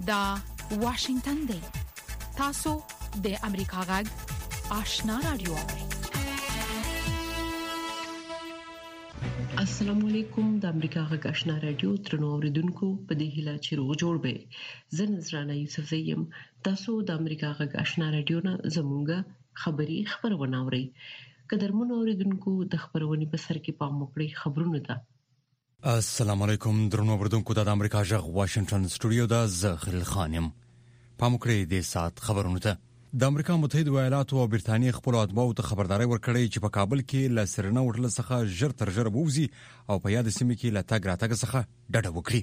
دا واشنگتن دی. تاسو د امریکا غږ آشنا رادیو. السلام علیکم. د امریکا غږ آشنا رادیو ترنو اوریدونکو په دې هیله چې روغ جوړ به. زه نذرانه یوسف زیم. تاسو د امریکا غږ آشنا رادیو نه زموږه خبری خبرونه اورئ. قدرمن اوریدونکو د خبرونې په سر کې پام وکړئ. خبرونه ده. السلام علیکم درنو اوریدونکو. د امریکا غږ واشنگټن سټوډیو د زخیل خانم پام وکړئ د سات خبرونه ده. د امریکا متحده ایالاتو او برتانیې خپل اتباعو ته خبرداري ورکړې چې په کابل کې له سرنه وټل څخه ژر تر ژره ووزي او په یاد سیمه کې له تګ راتګ څخه ډډه وکړي.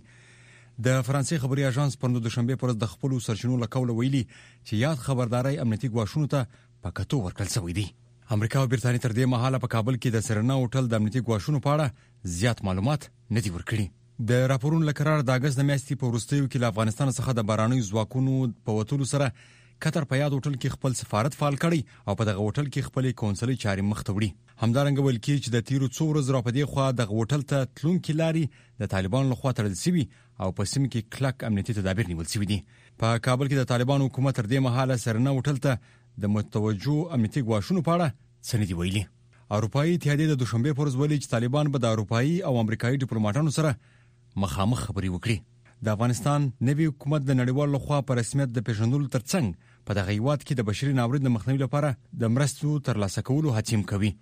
د فرانسې خبري اژانس په دوشنبه پر ورځ د خپل سرچینو لکول ویلي چې یاد خبرداري امنیتي ګواښونو ته پکاتو ورکړل شوې دي. امریکا او برتانیې تر دې مهاله په کابل کې د سرنه وټل د امنیتي ګواښونو په اړه زیات معلومات نه دي ورکړي. د راپورونو لکرار د اگست د میاشتې په وروستیو کې له افغانستان څخه د باراني ځواکونو په وټولو سره قطر په یاد هوټل کې خپل سفارت فعال کړی او په دغه هوټل کې خپل کونسلي چاري مخ ته وړي. همدارنګه ویل کېږي چې د تیرو څو ورځې راپدې خو د هوټل ته تلونکي لاري د طالبانو لخوا تړل شوی او په سیمه کې کلک امنیتي تدابیر نیول شوی دي. په کابل کې د طالبانو حکومت تر دې مهاله سرنه هوټل ته د متوجو امنیتي ګواښونو په اړه څه نه دی ویلي. اروپאי اتحادیه د دوشنبه پر ورځ ویلي چې طالبان به د اروپאי او امریکایي ډیپلوماټانو سره مخامخ خبري وکړي. د افغانستان نوی حکومت د نړیوالو لخوا په رسمیت د پیژندلو ترڅنګ په دغه هیواد کې د بشري ناورین د مخنیوي لپاره د مرستو ترلاسه کولو هڅې کوي.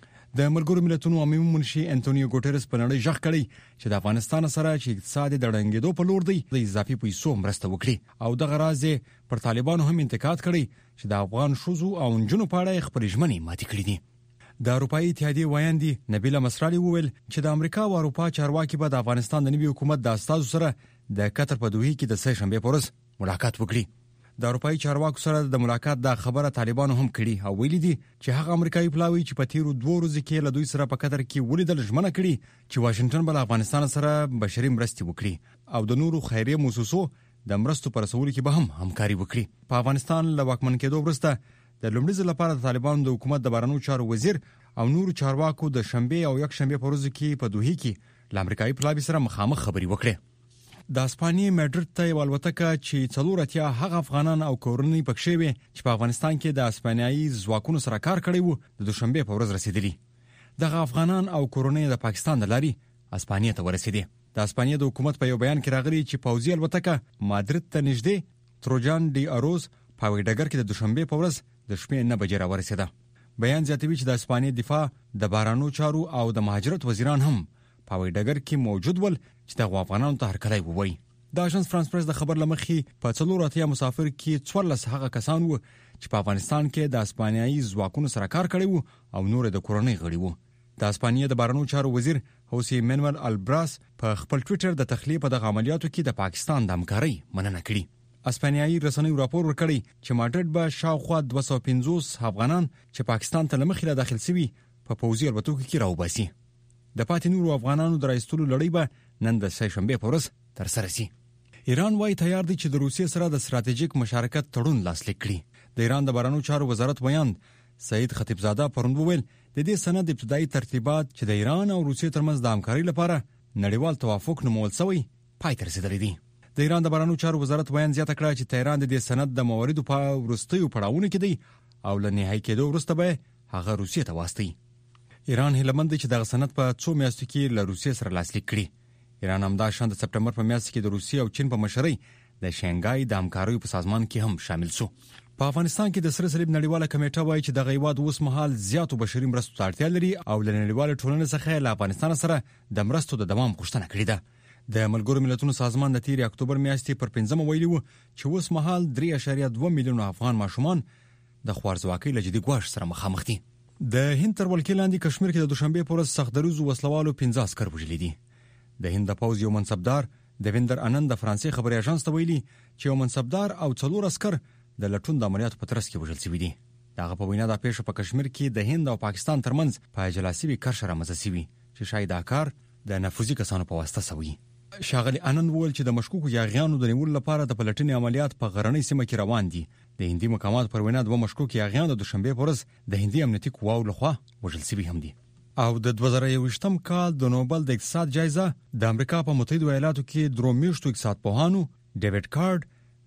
د ملګرو ملتونو عمومي منشي انټونیو ګوټيرس په نړۍ ځخ کړی چې د افغانستان سره چې اقتصادي د ړنګېدو په لور دی د اضافي پیسو مرسته وکړي او د غراض پر طالبانو هم انتقاد کړی چې د افغان شوزو او نجونو په اړه خپل ژمنې ماتې کړې دي. د اروپאי اتحادیه وایاندې نبیله مسرالي وویل چې د امریکا او اروپا چارواکي به د افغانستان د نوي حکومت د استازو سره د قطر په دوحه کې د سه شنبه پر ورځ ملاقات وکړي. د اروپאי چارواکو سره د ملاقات د خبره طالبانو هم کړي او ویلي دي چې هغه امریکایي پلاوی چې په تیرو 2 ورځې کې له دوی سره په قطر کې ولیدل ژمنه کړي چې واشنگټن به افغانستان سره بشري مرستې وکړي او د نورو خیریه مؤسسو د مرستو پر رسولو کې به هم همکاري وکړي. په افغانستان له واکمن کېدو وروسته د لومړي ځل لپاره د طالبانو د حکومت د بهرنیو چارو وزیر او نورو چارواکو د شنبه او یک شنبه په ورځ کې په دوحه کې له امریکایي پلاوی سره مخامخ خبري وکړي. د اسپانیې مدرید ته الوتکه چې 4 هغه افغانان او کورنۍ پکښې وي چې په افغانستان کې د اسپانیایي ځواکونو سره کار کړی وو د دوشنبه په ورځ رسیدلی. دغه افغانان او کورنۍ د پاکستان د لاري اسپانیې ته ورسېدي. د اسپانیې د حکومت په یو بیان کې راغلي چې پوځي الوتکه مدرید ته نږدې تروجان دی اروز په وډګر کې د دوشنبه په ورځ د شپې 9 بجې را ورسېده. بیان زیاتوي چې د اسپانیې دفاع د بارانو چارو او د مهاجرت وزیران هم په وډګر کې موجود ول چې د افغانانو ته هرکلی ووایي. د اژانس فرانس پریس د خبر لمخې په 4 مسافر کې 14 هغه کسان وو چې په افغانستان کې د اسپانیایي ځواکونو سره کار کړی وو او نور د کورنۍ غړي وو. د اسپانیې د بارانو چارو وزیر هوسي مانوئل البراس په خپل ټوئیټر د تخلیه په دغه عملیاتو کې د پاکستان د همکارۍ مننه کړې. اسپانیایي رسنیو راپور ورکړی چې مدرید به شاوخوا 250 افغانان چې پاکستان ته لمخې را داخل شوي په پوځي الوتکو کې راوباسي. د پاتې نورو افغانانو د راایستلو لړۍ به نن د سه شنبه په ورځ تر سره شي. ایران وايي تیار دی چې د روسیې سره د ستراتیژیک مشارکت تړون لاسلیک کړي. د ایران د بهرنیو چارو وزارت ویاند سعید خطیبزاده پرون وویل د دې سند ابتدایي ترتیبات چې د ایران او روسیې ترمنځ د همکارۍ لپاره نړیوال توافق نومول شوی پای ته رسیدلی دی. د ایران د بهرنیو چارو وزارت بیان زیاته کړه چې تهران د دې سند د مواردو په وروستیو پړاوونو کې دی او له نهایی کېدو وروسته به هغه روسیې ته واستي. ایران هیلمند چې دغه سند په 2 میاشتو کې له روسیې سره لاسلیک کړي. ایران هم دا شان د سپټمبر په میاشت کې د روسیې او چین په مشرۍ د شانګهای د همکاریو په سازمان کې هم شامل شو. په افغانستان کې د سره صلیب نړیواله کمیټه وایي چې دغه هیواد اوس مهال زیاتو بشري مرستو ته اړتیا لري او له نړیواله ټولنې څخه له افغانستان سره د مرستو د دوام غوښتنه کړې ده. د ملګرو ملتونو سازمان د 3 اکتوبر میاشتې پر 5 ویلي وو چې اوس مهال 3.2 میلیون افغان ماشومان د خوارځواکۍ له جدي ګواښ سره مخامخ دي. د هند تر ولکې لاندې کشمیر کې د دوشنبه په ورځ سختدریزو وسلوالو 15 عسکر وژلي دي. د هند د پوځ یو منصبدار دیویندر آنند د فرانسې خبري اژانس ته ویلي چې یو منصبدار او 4 عسکر د لټون د عملیاتو په ترڅ کې وژل شوي دي. دغه په وینا د پیښه په کشمیر کې د هند او پاکستان ترمنځ په جلاسي کرښه رامنځته شوی چې شاید دا کار د نفوذي کسانو په واسطه شوی. شاغلی آنند وویل چې د مشکوکو یاغیانو د نیولو لپاره د پلټنې عملیات په غرنۍ سیمه کې روان دي. د هندي مقامات پر وینا 2 مشکوک یاغیان د دوشنبه په ورځ د هندي امنیتي قواو لخوا وژل شوي هم دي. او د 2021م کال د نوبل د اقتصاد جایزه د امریکا په متحده ایالاتو کې درومیشتو اقتصاد پوهانو ډیوډ کارد،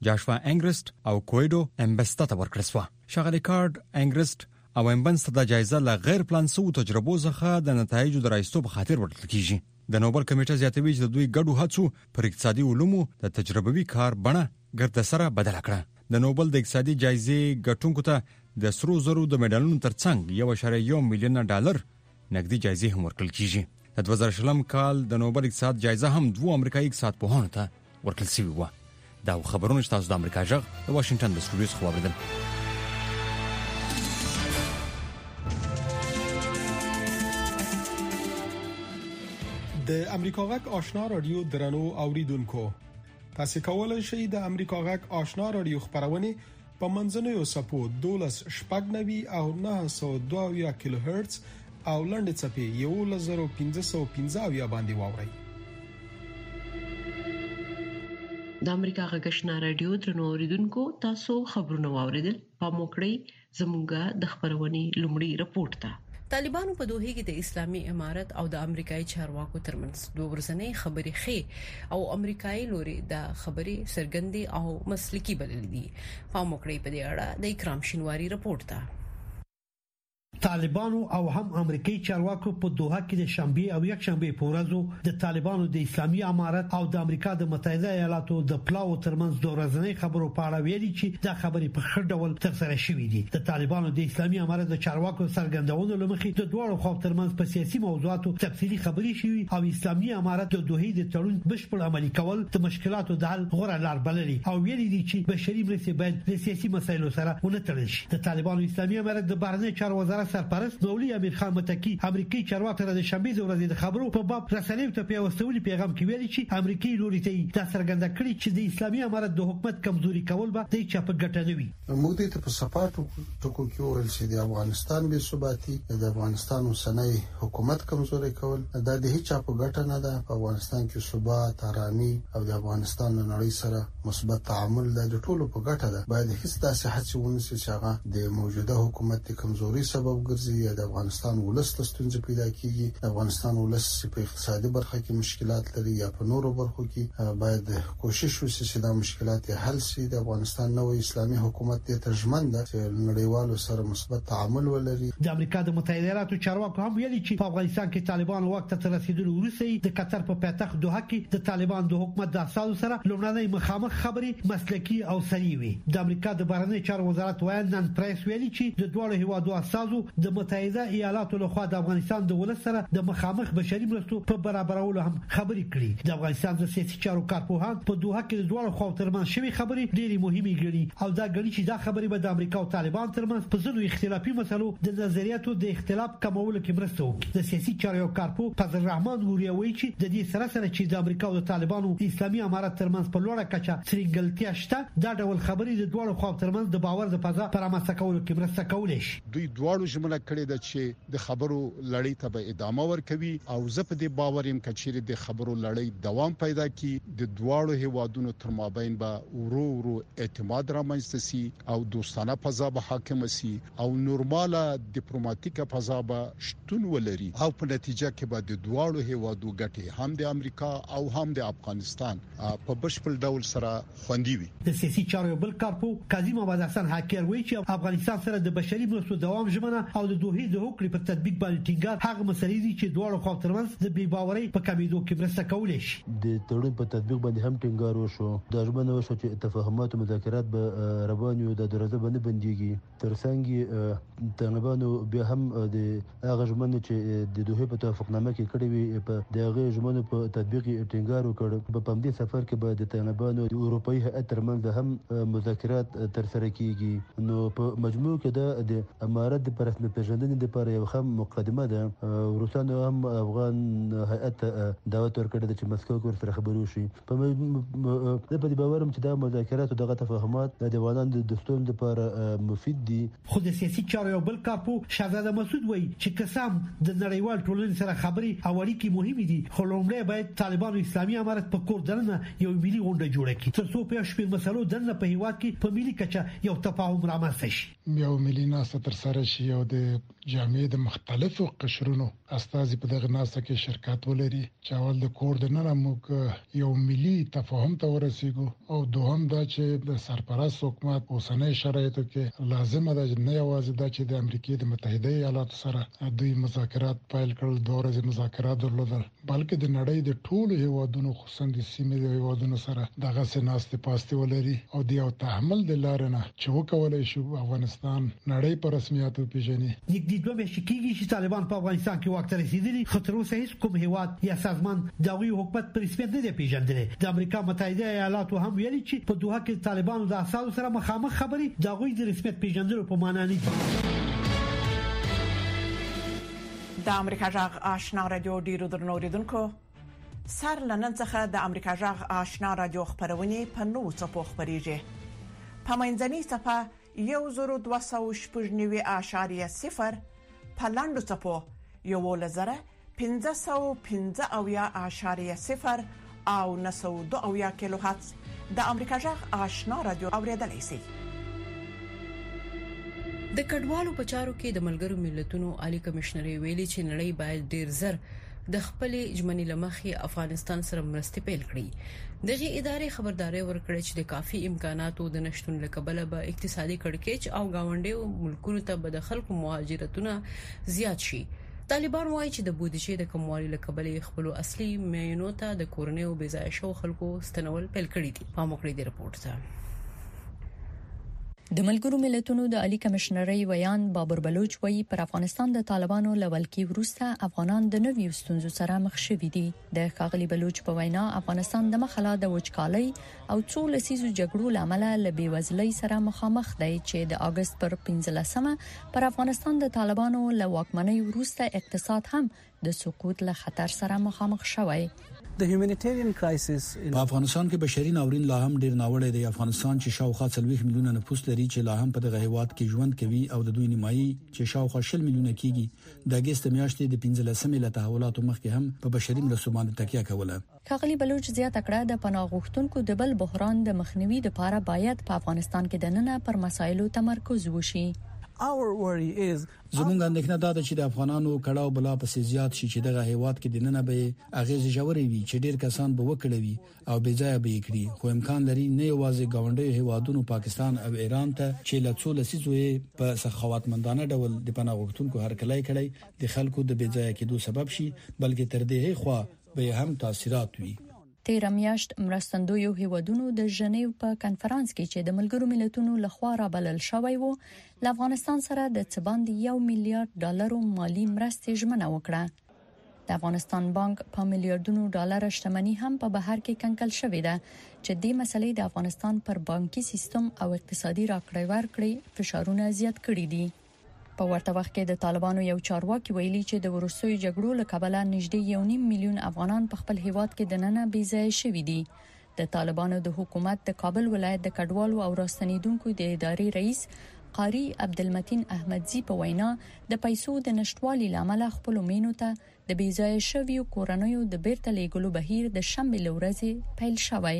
جاشوا انګرست او کویډو امبستا ته ورکړل شو. شغله کارت انګرست او امبنس ته د جایزه ل غیر پلان سو تجربو څخه د نتایجو د راځتو په خاطر ورکړل کیږي. د نوبل کمیټه زیاتوي چې دوی ګډو هڅو پر اقتصادي علومو د تجربوي کار بڼه ګرد سره بدل کړه. د نوبل د اقتصادي جایزې ګټونکو ته د سرو زرو د میډالونو ترڅنګ 1.1 میلیون ډالر نقدي جایزې هم ورکړل کیږي. د 2020 کال د نوبل اقتصاد جایزه هم 2 امریکایي اقتصاد پوهانو ته ورکړل شوې و. دا خبرونه چې تاسو د امریکا جغ د واشنگټن د سټوډیو څخه واوریدل. د امریکا غږ آشنا رادیو درنو اوریدونکو، تاسو کولای شئ د امریکا غږ آشنا رادیو خبرونه په منځنوي سپو 12 شپږنوي او 902 کیلو هرتز او لنډ چپی 1515 باندې واورئ. د امریکا غږ آشنا رادیو درنو اوریدونکو، تاسو خبرونه واوریدل. په موکړی زموږه د خبرونې لومړی رپورت ته. طالبانو په دوحه کې د اسلامي امارت او د امریکایي چارواکو ترمنځ دوه ورځنۍ خبرې خې او امریکایي لوري د خبرې سرګندې او مسلکي بلل دي. په موکړی په دې اړه د اکرام شینواری رپورت ته. طالبانو او هم امریکایي چارواکو په دوحه کې د شنبه او یک شنبه په ورځو د طالبانو د اسلامي امارت او د امریکا د متحده ایالاتو د پلاو ترمنځ دوه ورځنۍ خبرو په اړه ویلي چې دا خبرې په خړ ډول ترسره شوې دي. د طالبانو د اسلامي امارت د چارواکو څرګندونو لمخې د دوه خو ترمنځ په سیاسي موضوعاتو تفصیلي خبرې شوې او اسلامي امارت د دوحه د تړون بشپړ عملي کول د مشکلاتو د حل غوړه لار بللي او ویلي دي چې بشري مرستې باید د سیاسي مسایلو سره ونتړل شي. د طالبانو اسلامي امارت د بهرنی چارو وزارت سرپرست مولوی امیر خان متکی امریکایي چارواکو ته د شنبه ورځې د خبرو په باب رسنیو ته پیوستولي پیغام کې ویلي چې امریکایي لوري ته د څرګنده کړی چې د اسلامي امارت د حکومت کمزوري کول به د چا په ګټه نه وي. موږ دې ته په صفاتو ټکو کې ویل چې د افغانستان بې ثباتي، د افغانستان اوسنۍ حکومت کمزوري کول دا د هیڅ په ګټه نه ده. په افغانستان کې ثبات، آرامي او د افغانستان له نړۍ سره مثبت تعامل د ټولو په ګټه ده. باید هیڅ داسې هڅې ونه شي چې هغه د موجوده حکومت د کمزوري سبب ګرځي یا د افغانستان ولس ته ستونزې پیدا کیږي. د افغانستان ولس په اقتصادي برخه کې مشکلات لري یا په نورو برخو کې باید کوشش وشي چې دا مشکلات حل شي. د افغانستان نوې اسلامي حکومت ته ترجمان ده چې نړیوالو سره مثبت تعامل ولري. د امریکا د متحده ایالاتو چارواکو هم ویلي چې په افغانستان کې طالبان وخت ته رسیدلو وروسته د قطر په پایتخت دوحه کې د طالبان د حکومت د اساسو سره لومړنۍ مخامخ خبرې مسلکي او سریع وي. د امریکا د بهرنی چارو وزارت وایي پریس ویلي چې د دوه هیوادو اساسو د متحده ایالاتو لخوا د افغانستان د ولس سره د مخامخ بشري مرستو په برابرولو هم خبرې کړې. د افغانستان د سیاسي چارو کارپوهان په دوحه کې د دوه خو ترمنځ شوی خبرې ډېری مهمه ګڼي او دا ګڼي چې دا خبرې به د امریکا او طالبان ترمنځ په ځینو اختلافي مسلو د نظریاتو د اختلاف کمولو کې مرسته وکړي. د سیاسي چارو کارپو فضل الرحمن وریا وایي چې د دې سره چې د امریکا او طالبانو اسلامي امارت ترمنځ په لوړه کچه سرنګلتیا شته، دا ډول خبرې د دوه خو ترمنځ د باور د فضا پر رامنځته کولو کې مرسته کولای شي. دوی دواړو ژمنه کړې ده چې د خبرو لړۍ ته به ادامه ورکوي او زه په دې باور یم چې د خبرو لړۍ دوام پیدا کړي. د دواړو هیوادونو تر مابین به ورو ورو اعتماد رامنځته شي او دوستانه فضا به حاکم شي او نورماله ډیپلوماټیکه فضا به شتون ولري او په نتیجه کې به د دواړو هیوادو ګټې هم د امریکا او هم د افغانستان په بشپړ ډول سره خوندي وي. د سیاسي چارو بل کارپو کاظم محمد حسن حاکر وایي چې افغانستان سره د بشري مرستو دوام ژمنه او د دوحې د حکم په تطبیق باندې ټینګار هغه مسلې دي چې دواړو خوا ترمنځ د بې باورۍ په کمیدو کې مرسته کولای شي. د تړون په تطبیق باندې هم ټینګار وشو. د ژمنه وشو چې تفاهمات او مذاکرات به روان وي، د درزه باندې بنديږي. ترڅنګ طالبانو بیا هم د هغه ژمنه چې د دوحې په توافقنامه کې کړې وي په دغه ژمنه په تطبیق ټینګار وکړ. په دې سفر کې به د طالبانو د اروپאי هیئت ترمنځ هم مذاکرات ترسره کیږي. نو په مجموع کې د امارت د پرسنل پیژندنې لپاره یو ښه مقدمه ده. روسانو هم افغان هیئت دعوت ورکړه چې مسکو کې سره خبرو شي. په دې باور چې دا مذاکرات او دغه تفاهمات د افغانانو د دستور لپاره مفید دي. خو د سیاسي چارو بل کارپو شهزاده مسعود وایي چې قسم د نړیوال ټولنې سره خبرې او اړیکې مهمې دي، خو لومړی باید طالبان او اسلامي امارت په کور دننه یو ملي غونډه جوړه کړي ترڅو په شپږ مسلو دننه په هیواد کې په ملي کچه یو تفاهم رامنځته شي. یو ملي ناسته تر سره شي او د جامعې د مختلفو قشرونو استازي په دغه ناسته کې شرکت ولري چې اول د کور د نه موږ یو ملي تفاهم ته ورسېږو او دوهم دا چې د سرپرست حکومت اوسنۍ شرایطو کې لازمه ده چې نه یوازې دا چې د امریکای د متحده ایالاتو سره دوی مذاکرات پیل کړل، دوه ورځې مذاکرات درلودل، بلکې د نړۍ د ټولو هیوادونو خصوصا د سیمې د هیوادونو سره دغه سناسته پاسته ولري او د یو تحمل د لارنه چې وکولای شو افغانستان نړۍ په رسمیاتو پیژني. نږدې دوه میاشتې کېږي چې طالبان په افغانستان کې واک ته رسیدلي، خو تر اوسه هیڅ کوم هیواد یا سازمان د هغوی حکومت په رسمیت نه دی پیژندلی. د امریکا متحده ایالاتو هم ویلي چې په دوحه کې طالبانو د اساسو سره مخامخ خبرې د هغوی د رسمیت پیژندلو په معنا نه دي. د امریکا جغ آشنا رادیو ډیرو درنو اوریدونکو، سر لنن څخه د امریکا جغ آشنا رادیو خبرونه په نوو څپو خبريږي. په منځنۍ صفه 1290.0 په لاندو څپو 1515.0 او 902 کیلو هرتز د امریکا جغ آشنا رادیو اوریدلای شئ. د کډوالو په چارو کې د ملګرو ملتونو عالی کمشنر ویلي چې نړۍ باید ډیر زر د خپل ژمنې لمخې افغانستان سره مرستې پیل کړي. دغه ادارې خبرداري ورکړه چې د کافي امکاناتو د نشټون لکبله به اقتصادي کړکېچ او گاونډي ملکونو ته به د خلکو مهاجرتونه زیات شي. طالبان وایي چې د بودیجې د کموالي لکبله خپل اصلي معینو ته د کورنۍ او بې ځای شو خلکو ستنول پیل کړي دي. په موقع د رپورت ته د ملګرو ملتونو د عالی کمشنري ویان بابر بلوچ وایي پر افغانستان د طالبانو لول کې وروسته افغانان د نویو ستونزو سره مخ شوي دي. د ښاغلي بلوچ په وینا افغانستان د مخاله د وچکالۍ او څو لسیزو جګړو لامل له بیوزلۍ سره مخامخ دی چې د اگست پر 15مه پر افغانستان د طالبانو له واکمنۍ وروسته اقتصاد هم د سقوط له خطر سره مخامخ شوی. په افغانستان کې بشري ناورین لا هم ډیر ناوړی دی. افغانستان چې شاوخوا 40 میلیونه نفوس لري چې لا هم په دغه هیواد کې ژوند کوي او د دوی نیمایي چې شاوخوا 60 میلیونه کېږي د اگست میاشتې د 15مې له تحولاتو مخکې هم په بشري مرستو باندې تکیه کوله. ښاغلي بلوچ زیاته کړه د پناه غوښتونکو د بل بحران د مخنیوي لپاره باید په افغانستان کې د نن پر مسایلو تمرکز وشي. زمونږ اندېښنه دا ده چې د افغانانو کړهو بلا پسې زیات شي چې دغه هیواد کې د نن به اغیز جوړي وي چې ډیر کسان به وکړوي او بې ځای به کړي. خو امکان لري نه یوازې گاونډي هیوادونو پاکستان او ایران ته چې له څو لسیزو په سخاوتمندانه ډول د پناه غوښتونکو هرکلی کړي د خلکو د بې ځای کېدو سبب شي، بلکې تر دې خوا به هم تاثیرات وي. تیر میاشت مرستندویو هیوادونو د ژنیو په کانفرنس کې چې د ملګرو ملتونو لخوا را بلل شوی وو له افغانستان سره د څباند $1 میلیارډ مالی مرستې ژمنه وکړه. د افغانستان بانک په میلیارډونو ډالر شتمنۍ هم په بهر کې کنکل شوې ده چې د مسلې د افغانستان پر بانکي سیستم او اقتصادي راکړې ورکړې فشارونه زیات کړي دي. په ورته وخت کې د طالبانو یو چارواکي ویلي چې د وروستیو جګړو له کبله نږدې 1.5 میلیون افغانان په خپل هیواد کې د نن بې ځای شوي دي. د طالبانو د حکومت د کابل ولایت د کډوالو او راستنیدونکو د ادارې رئیس قاری عبدالمتین احمدزی په وینا د پیسو د نشټوالي لامل خپل مینو ته د بې ځای شویو کورنیو د بیرته لیږلو بهیر د شنبه لورځې پیل شوی.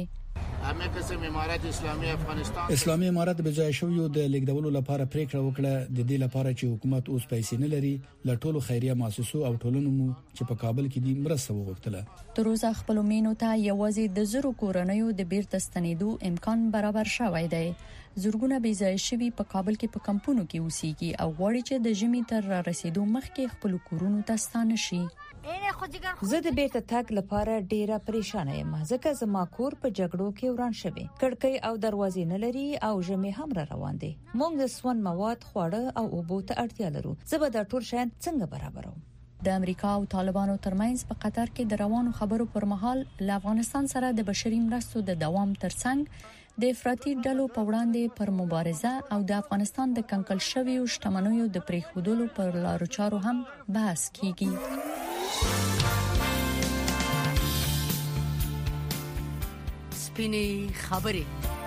اسلامي امارت به ځای شویو د لیکدولو لپاره پریکړه وکړه د دې لپاره چې حکومت اوس پیسې نه لري له ټولو خیریه مؤسسو او ټولنو چې په کابل کې دي مرسته وغوښتله. تر اوسه خپل مینو ته یوازې د زرو کورنیو د بیرته ستنېدو امکان برابر شوی دی. زورګونه بې ځای شوي په کابل کې په کمپونو کې اوسېږي او غواړي چې د ژمي تر رسیدو مخکې خپل کورونو ته ستانه شي. زه د بیرته تګ لپاره ډیره پریشان یم ځکه زما کور په جګړو کې وران شوی، کړکۍ او دروازې نه لري او ژمي هم را روان دي. موږ د سون مواد، خواړه او اوبو ته اړتیا لرو. زه به دا ټول شیان څنګه برابروم؟ د امریکا او طالبانو ترمنځ په قطر کې د روانو خبرو پر مهال له افغانستان سره د بشري مرستو د دوام ترڅنګ د افراطي ډلو په وړاندې پر مبارزه او د افغانستان د کنکل شویو شتمنیو د پریښودلو پر لارو چارو هم بحث کیږي. سپینې خبرې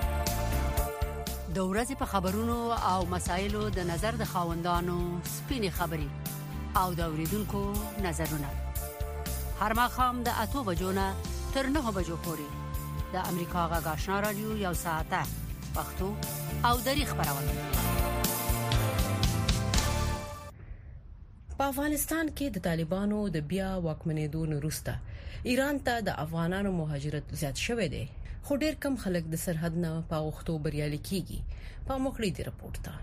د ورځې په خبرونو او مسایلو د نظر د خاوندانو سپینې خبرې او د اوریدونکو نظرونه هر ماښام د 8 بجو نه تر 9 بجو پورې د امریکا غږ آشنا رادیو یو ساعته پښتو او دری خبرونه. په افغانستان کې د طالبانو د بیا واکمنېدو وروسته ایران ته د افغانانو مهاجرت زیات شوی دی، خو ډېر کم خلک د سرحد نه په غوښتو بریالي کیږي. په مخړې دی رپورت ته.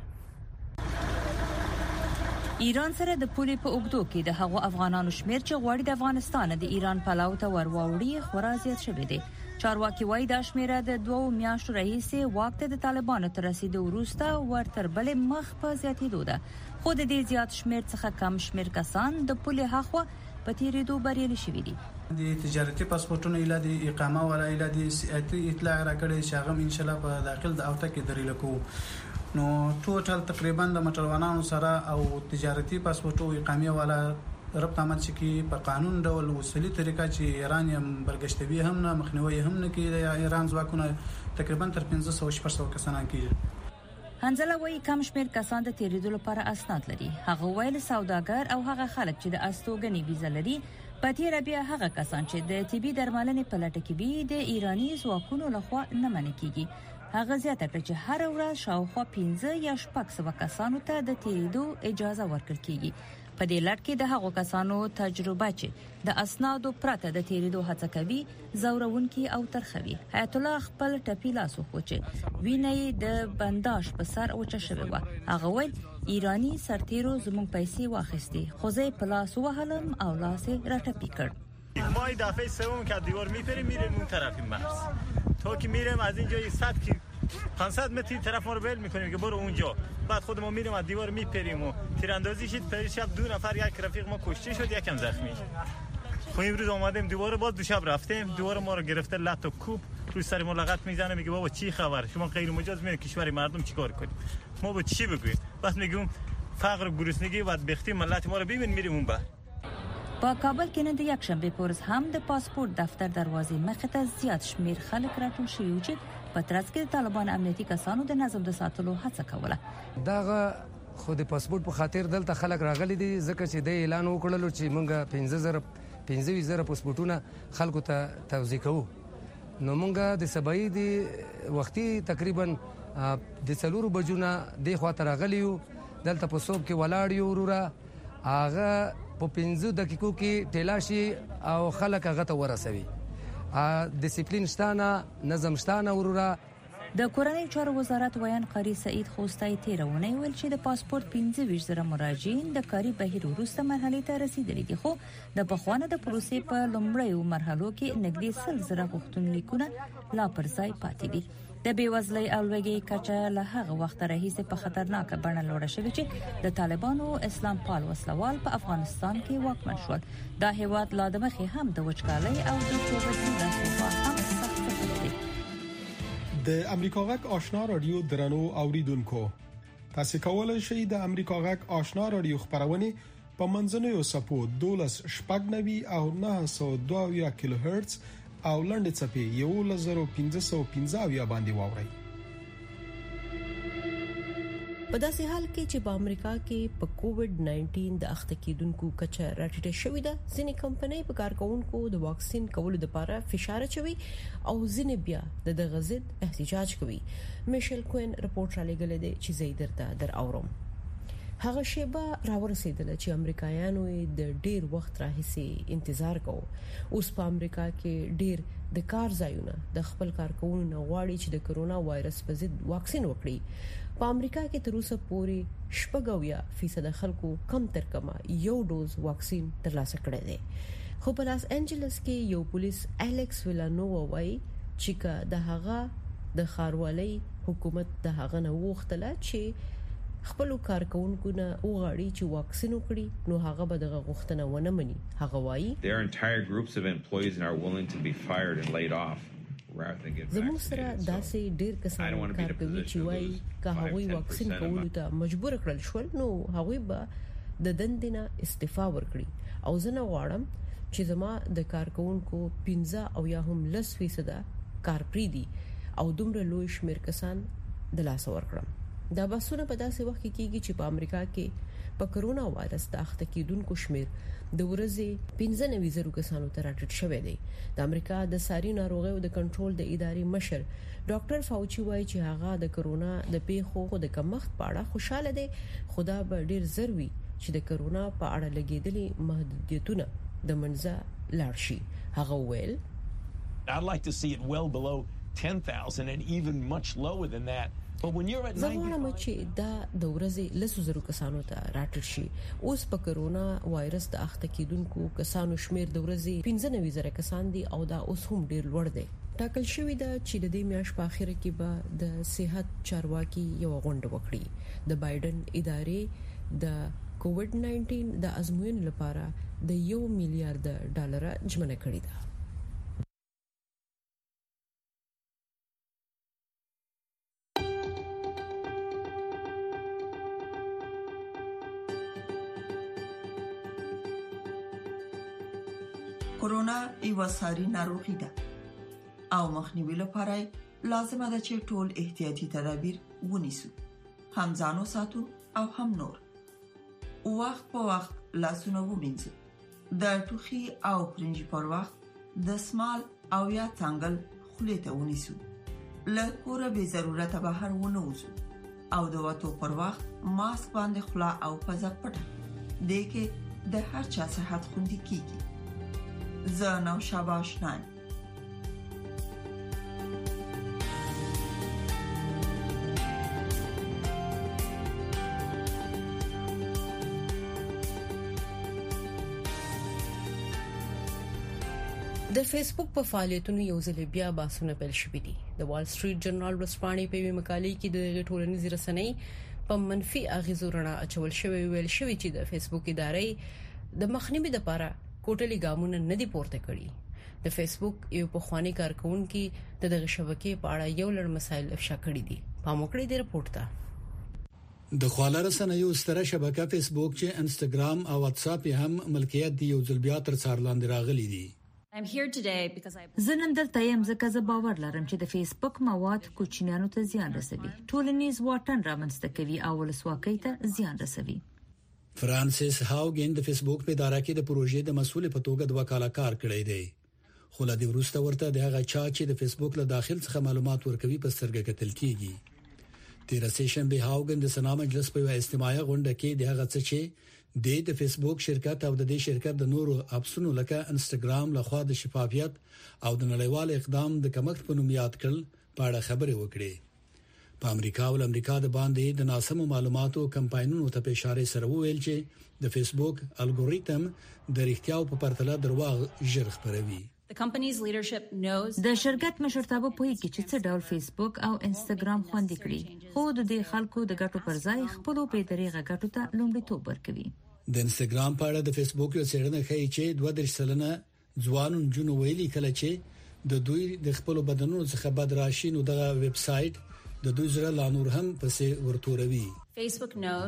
ایران سره د پولې په اوګدو کې د هغو افغانانو شمیر چې غواړي د افغانستان د ایران پلاو ته ورواوړي خورا زیات شوی دی. چارواکي وایي دا شمیره د 2 میاشتو راهیسې واک ته د طالبانو تر رسیدو وروسته ورتر بلې مخ په زیاتېدو ده، خو د دې زیات شمیر څخه کم شمیر کسان د پولې هاخوا په تیریدو بریالي شوي دي. د تجارتي پاسپورتونو اله د اقامه ولا اله د سیاسي اطلاع راکړي چې هغه ان شاء الله په داخل د اوته کې درې لکو نو ټوټل تقریبا د مټروانانو سره او تجارتي پاسپورتو اقامه ولا ربط عمل شي په قانون ډول وسیلې طریقه چې ایران یې برګشتوي هم نه مخنیوي هم نه کوي. د ایران ځواکونه تقریبا تر 1500 کسان کیږي. حنزله وایي کم شمیر کسان د تیریدو لپاره اسناد لري. هغه ویل سوداګر او هغه خلک چې د استوګنې ویزه لري په تیر بیا هغه کسان چې د طبي درملنې په لټه کې وي د ایرانی ځواکونو لخوا نه منل کیږي. هغه زیاته کړه چې هر ورځ شاوخوا 15 یا 16 کسانو ته د تیریدو اجازه ورکړل کیږي. په دې لړ کې د هغو کسانو تجربه چې د اسنادو پرته د تیریدو هڅه کوي زورونکي او ترخوي. حیات الله خپل ټپي لاس وخوچه وینې د بنداش په سر اوچه شوی و. هغه ویل ایرانی سرتیرو زموږ پیسې واخیستي، خو زه په لاس وهلم او لاس راټپي کړ. ما این دفعه سوم که دیوار میریم اون طرف مرز تا که میریم از اینجا 500 متر طرف ما رو ول میکنیم که برو اونجا، بعد خود ما میریم از دیوار میپریم و تیراندازی شد. پر شب 2 نفر یک رفیق ما کشته شد، یکم زخمی. خب امروز اومدیم دوباره باز دو شب رفتیم، دوباره ما رو گرفته لط و کوب روی سر ما لغت میزنه، میگه بابا چی خبر، شما غیر مجاز میاد کشور مردم چیکار کنیم؟ ما با چی بگویم؟ بس میگیم فقر و گرسنگی و بدبختی ملت ما رو ببین میریم اون بر. په کابل کې نن د یکشنبه پورز هم د پاسپورت دفتر دروازې مخ ته زیات شمیر خلک راټول شوي چې په ترڅ کې د طالبان امنیتي کسانو د نظم د ساتلو هڅه کوله. داغه خو د پاسپورت په خاطر دلته خلک راغلي دي ځکه چې د اعلان وکړلو چې موږ 15000 پاسپورتونه خلکو ته توزیع کوو. نو موږ د سبای دی وختي تقریبا د 4 بجو نه د خواته راغلی یو، دلته په صوب کې ولاړ یو وروره هغه په 15 دقیقو کې تلاشي او خلک هغه ته ورسوي. ډیسپلین شتانه، نظم شتانه وروره. د کورنۍ چارو وزارت ویان قاری سعید خوستای تیرونه ویل چې د پاسپورت 15000 مراجعین د کاري بهیر وروسته مرحله ته رسیدلي دي، خو د بخوانه د پروسې په لومړیو مرحلو کې نږدې 100,000 غوښتنلیکونه لا پر ځای پاتې دي. د بیوزلۍ او لوږې کچه له هغه وخت راهیسې په خطرناکه بڼه لوړه شوې چې د طالبانو اسلام پال وسلوال په افغانستان کې واکمن شول. دا هیواد لا د مخې هم د وچکالۍ او د چوبدي رسوبا هم سخت دی. د امریکا غږ آشنا رادیو درنو اوریدونکو، تاسو کولای شئ د امریکا غږ آشنا رادیو خبرونه په منځنوي سپو 12 شپږ او 902 کیلو هرتز او لنډ چپی 11515 باندې واوري. په داسې حال کې چې په امریکا کې په کووډ 19 د اخته کېدونکو کچه راټیټه شوې ده، ځینې کمپنۍ په کارکونکو د واکسین کولو لپاره فشار اچوي او ځینې بیا د دغه ضد احتجاج کوي. میشل کوین رپورټ را لګل دی چې زیدرته در اورم. هغه شیبه راورسېدله چې امریکایانو د ډیر وخت راهیسې انتظار کوي. اوس په امریکا کې ډیر د کار ځایونه د خپل کارکونکو غواړي چې د کرونا وایرس په ضد واکسین وکړي. په امریکا کې تر اوسه پورې 80% خلکو کم تر کمه یو ډوز واکسین ترلاسه کړی دی. خو په لاس انجلس کې یو پولیس الیکس ویلانووا وایي چې د هغه د خاروالۍ حکومت د هغه نه وغوښتله چې خپل کارکونکو نه وغواړي چې واکسین وکړي، نو هغه به دغه غوښتنه ونه مني. هغه وایي there are entire groups of employees and are willing to be fired and laid off rather than get زموږ سره داسې ډیر کسان کار کوي چې وایي که هغوی واکسین کولو ته مجبور کړل شول نو هغوی به د دندې نه استعفا ورکړي. او زه نه غواړم چې زما د کارکونکو 15 او یا هم 10% کار پریدي او دومره لوی شمیر کسان د لاس ورکړم. دا بحثونه په داسې وخت کې کیږي چې په امریکا کې په کرونا وایرس د اخته کېدونکو شمیر د ورځې 15,000 کسانو ته راټیټ شوی دی. د امریکا د ساري ناروغیو د کنټرول د ادارې مشر ډاکټر فاوچي وایي چې هغه د کرونا د پیښو د کمښت په اړه خوشاله دی، خدا به ډیر ضروري چې د کرونا په اړه لګیدلي محدودیتونه د منځه لاړ شي. هغه ویل I'd like to see it well below 10,000 and even much lower than that. But when you're at 90 زموږ چې دا د ورځې 100,000 کسانو ته راټل شي. اوس په کرونا وایرس د اخته کېدونکو کسانو شمیر د ورځې 15,000 کسان دي او دا اوس هم ډیر لوړ دی. ټاکل شوی دا چې د دې میاشت په اخر کې به د صحت چارواکي یو غونډه وکړي. د بایدن ادارې د کووډ 19 د ازموینې لپاره د $1 میلیارډ ژمنه کړې ده. کورونا یو ساري ناروغي ده او مخنیوي لپاره لازمه ده چې ټول احتیاطي تدابیر ونیسو، هم ځانو ساتو او هم نور. وخت په وخت لاسونه ومینځو، د ټوخي او پرنجي پر وخت دستمال او یا څنګل خولې ته ونیسو، له کوره به ضرورت بهر ونه وځو او د وټو پر وخت ماسک باندې خلا او پزه پټه دې کې د هر چا صحت خوندي کیږي. زه نو شاباش نه د فیسبوک په فعالیتونو یو ځل بیا باسونه پیل شوې دي. د وال سټریټ جرنال ورځپاڼې په یوه مقالې کې د ټولنیز رسنۍ په منفي اغیزو رڼا اچول شوی ویل شوی چې د فیسبوک ادارې د مخنیوي لپاره کوټلي ګامونه نه دي پورته کړي. د فیسبوک یو پخوانی کارکونکي دغه شبکې په اړه یو لړ مسایل افشا کړي دي. پاموکړی دی رپورټ ته. د خواله رسنیو ستره شبکه فیسبوک چې انستګرام او واتس اپ هم ملکیت دی یو ځل بیا تر څار لاندې راغلي دي. زه نن دلته یم ځکه زه باور لرم چې د فیسبوک مواد کوچنیانو ته زیان رسوي، ټولنیز واټن رامنځته کوي او ولسواکۍ ته زیان رسوي. فرانسیس هاوګن د فیسبوک په اداره کې د پروژې د مسؤل په توګه د وکاله کار کړی دی. خو له دې وروسته ورته د هغه چا چې د فیسبوک له داخل څخه معلومات ورکوي په سترګه کتل کیږي. تیر سیشن به هاوګن د سنا مجلس په اجتماعي غونډه کې د هغه څه چې د فیسبوک شرکت او د دې شرکت د نورو اپسونو لکه انستګرام لخوا د شفافیت او د نړیوال اقدام د کمښت په نوم یاد کړل په اړه خبرې وکړې. په امریکا د باندې د ناسمو معلوماتو کمپاینونو ته په اشاره سره ویل چې د فیسبوک الګوریتم د اړتیاو په پرتله درواغ ژر خپروي. د شرکت مشرتابه پوهیږي چې څه ډول فیسبوک او انستګرام خوندې کړي، خو د دې خلکو د ګټو پر ځای خپل په طریقه ګټو ته لومړیتوب ورکوي. د انستګرام په اړه د فیسبوک یو څېړنه ښیي چې 2% ځوانو جنو ویلي کله چې د دوی د خپل بدنونو څخه بد راشي نو دغه ویب سټ د دوی زړه لا نور هم پسې ورتوروي. فیسبوک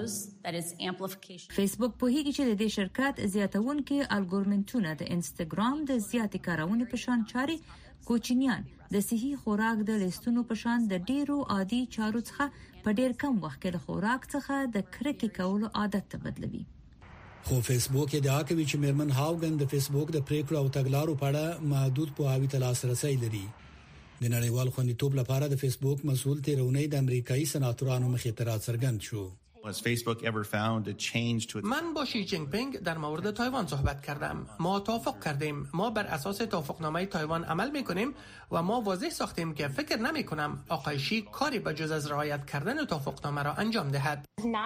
پوهیږي چې د دې شرکت زیاتونکو الګورمنټونه د انستګرام د زیاتې کارونې په شان چاري کوچنیان د صحي خوراک د لیستونو په شان د ډیرو عادي چارو څخه په ډیر کم وخت کې د خوراک څخه د کرکې کولو عادت بدلوي. خو فیسبوک ادعا کوي چې میرمن هاوګن د فیسبوک د پریکړو او تګلارو په اړه محدود پوهاوی ته لاسرسي لري. د نړیوال خوندیتوب لپاره د فیسبوک مسؤل تیرونی د امریکایي سناتورانو مخې ته راڅرګند شو. من با شی جینگ پینگ در مورد تایوان صحبت کردم. ما توافق کردیم. ما بر اساس توافقنامه تایوان عمل میکنیم و ما واضح ساختیم که فکر نمیکنم آقای شی کاری بجز از رعایت کردن توافقنامه را انجام دهد.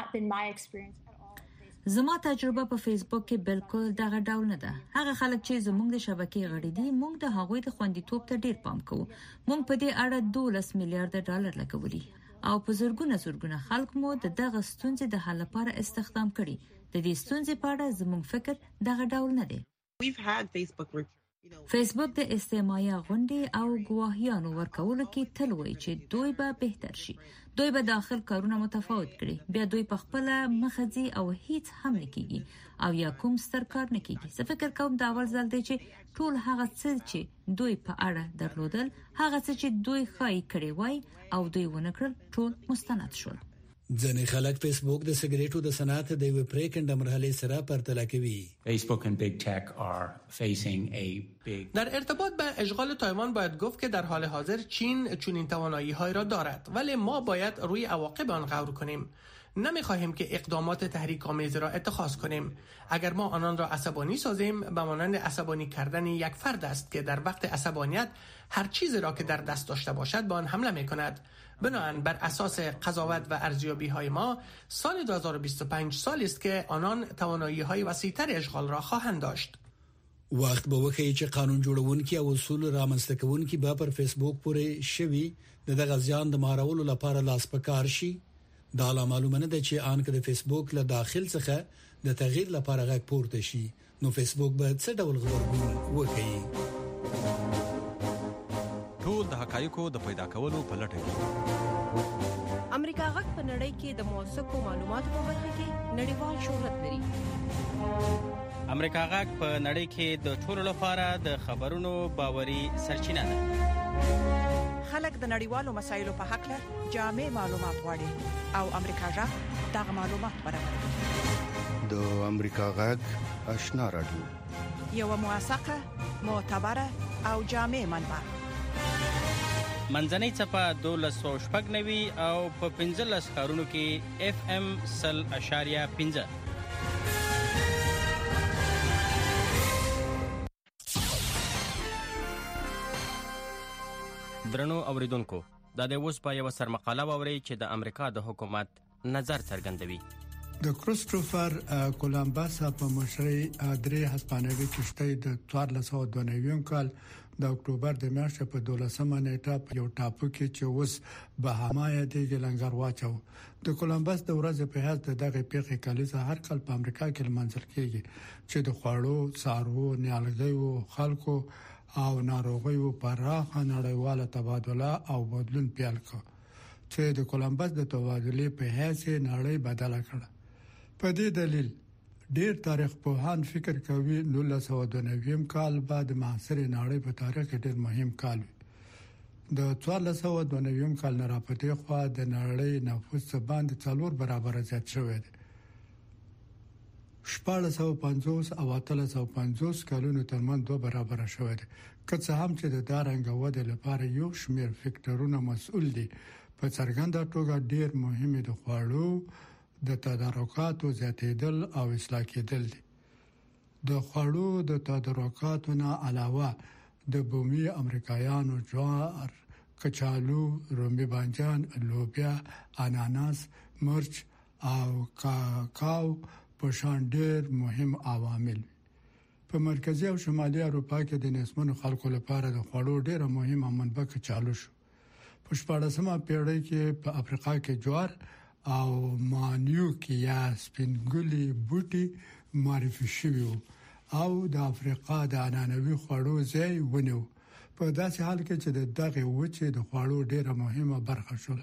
زما تجربه په فیسبوک کې بالکل دغه ډول نه ده. هغه خلک چې زموږ د شبکې غړي دي، موږ د هغوی د خوندیتوب ته ډیر پام کوو. موږ په دې اړه $12 میلیارډ لګولي او په زرګونه خلک مو دغه ستونزې د حل لپاره استخدام کړي. د دې ستونزې په اړه زموږ فکر دغه ډول نه دی. فیسبوک د استماعي غونډې او ګواهیانو ورکولو کې تل وایي چې دوی به بهتر شي. دوی به داخل کارونه متفاوت کړي، بیا دوی په خپل مخځي او هیڅ هم نه کیږي او یا کوم ستر کار نه کیږي. زه فکر کوم دا اول ځل دی چې ټول هغه څه چې دوی په اړه درلودل، هغه څه چې دوی خای کړي وای او دوی ونه کړل، ټول مستند شول. ځینې خلک فیسبوک د سیګریټو د صنعت د یو پریکنده مرحله سره پرتله کوي. فیسبوک and big tech are facing a big در ارتباط به اشغال تایوان باید گفت که در حال حاضر چین چنین توانایی‌هایی را دارد، ولی ما باید روی عواقب آن غور کنیم. نمی‌خواهیم که اقدامات تحریک‌آمیز را اتخاذ کنیم. اگر ما آنان را عصبانی سازیم، به مانند عصبانی کردن یک فرد است که در وقت عصبانیت هر چیزی را که در دست داشته باشد به آن حمله می‌کند. بنابراین بر اساس قضاوت و ارزیابی‌های ما سال 2025 سالی است که آنان توانایی‌های وسیع‌تر اشغال را خواهند داشت. وخت به وخت چې قانون جوړونکي او اصول رامنځته کوونکي به پر فیسبوک پورې شوي دغه ځان د مارولو لپاره لاس پکار شي. دا لا معلومه نه ده چې ان کې د فیسبوک له داخل څخه د تغییر لپاره غږ پورته شي. نو فیسبوک به څه ډول غبرګون وکړي؟ ټول د حقایقو د پیدا کولو په لټه کې امریکا غږ په نړۍ کې د موثقو معلوماتو په برخه کې نړیوال شهرت لري. امریکا غږ په نړۍ کې د ټولو لپاره د خبرونو باوري سرچینه ده. خلک د نړیوالو مسایلو په حق له جامع معلومات غواړي او امریکا غږ دغه معلومات برابروي. د امریکا غږ آشنا رادیو یو موثقه، معتبره او جامع منبع. منځنۍ چپه 1290 او په 15 ښارونو کې FM 100.5. درنو اوریدونکو، دا د اوس په یو سرمقاله ووري چې د امریکا د حکومت نظر څرګندوي. د کریسټوفر کولمبس په مشرۍ درې هسپانوي کشتۍ د 1492 کال د اکتوبر د میاشتې په 12مه نیټه په یو ټاپو کې چې اوس بهاما دی لنګر واچو. د کولمبس د ورځې په هڅه دغه پیښې کلیسا هر کال په امریکا کې لمانځل کیږي چې د خوړو، څاروو، نیالګیو، خلکو او ناروغیو پراخه نړیواله تبادله او بدلون پیل کړ چې د کولمبس د تبادلې په هڅه نړۍ بدله کړه. په دې دلیل ډیر تاریخ پوهان فکر کوي 1992 کال بعد معاصر نړۍ په تاریخ کې ډیر مهم کال وي. د 1492 کال نه راپاتې خو د نړۍ نفوس باندې 4 برابر زیات شوی دی. 1450 او 1350 کلونو ترمن 2 برابر شوی دی. که څه هم چې د دارنګ وده لپاره یو شمیر فکټورونه مسؤل دي، په څرګنده توګه ډیر مهم دي خوړو د تدارکاتو زیاتېدل او اصلاح کېدل دي. د خوړو د تدارکاتو نه علاوه د بومي امریکایانو جوار، کچالو، رومي بانجان، لوبیا، اناناس، مرچ او کاکاو په شان ډېر مهم عوامل. په مرکزی او شمالي اروپا کې د نسبونو خلکو لپاره د خوړو ډېره مهمه منبع کچالو شو. په 14مه پیړۍ کې په افریقا کې جوار او مانیو کې یا سپینګولي بوټي معرفي شوي او د افریقا د عنعنوي خوړو ځای ونیو. په داسې حال کې چې دغه وچه د خوړو ډېره مهمه برخه شوه.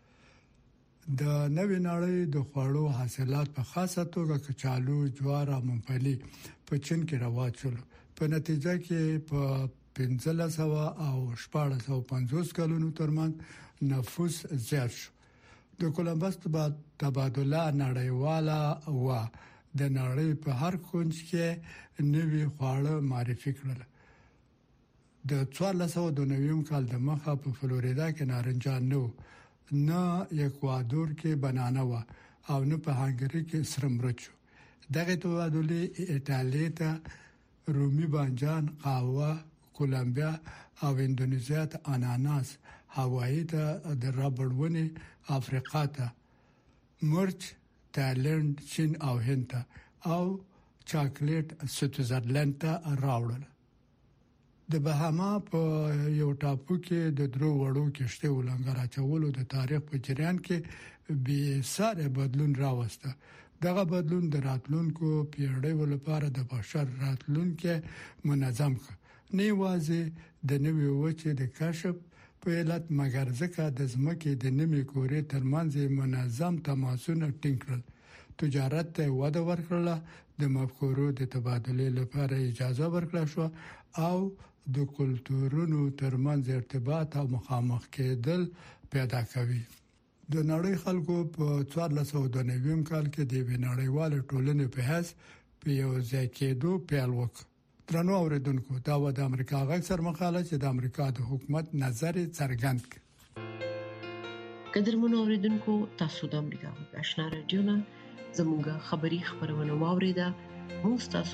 د نوې نړۍ د خوړو حاصلات په خاصه توګه کچالو، جوار او ممپلی په چین کې رواج شول. په نتیجه کې په 1500 او 1450 کلونو ترمن نفوس زیات شو. د کولمبس تبادله نړیواله و د نړۍ په هر کونج کې نوې خواړه معرفي کړل. د 1492 کال د مخه په فلوریدا کې نارنجان نه اکوادور کې بنانا و او نه په هنګری کې سره مرچ. دغه تبادله ایتالیا ته رومي بانجان، قهوه، کولمبیا او اندونیزیا ته اناناس، هاوایی ته د ربړ ونې، افریقا ته مرچ، تایلند، چین او هند ته او چاکلیټ سویټزرلند ته راوړل. د بهاما په یو ټاپو کې د درو وړو کشته ولنګر اچولو د تاریخ په جریان کې به ساره بدلون راوسته. دغه بدلون د راتلونکو پیړیو لپاره د بشر راتلونکو منظم کړ. نه واځي د نوې وچې د کشف په علت مګر ځکه د ځمکې د نیمې کورې ترمنځ منظم تماسونه ټینګ کړل. تجارت ته وده ورکړه، د مفکورو د تبادلې لپاره اجازه ورکړه شو او د کلتورونو ترمنځ ارتباط او مخامخ کېدل پیدا کوي. د نړۍ خلکو په 1492 کال کې د نړیوال ټولنې په حیث په یو ځای کېدو پیل وکړ. درنو اوریدونکو، دا و د امریکا غږ سر مقاله چې د امریکا د حکومت نظر څرګند کړ. قدرمنو اوریدونکو تاسو د امریکا غږ آشنا رادیو نه زموږه خبری خبرونه واوریده موږ تاسو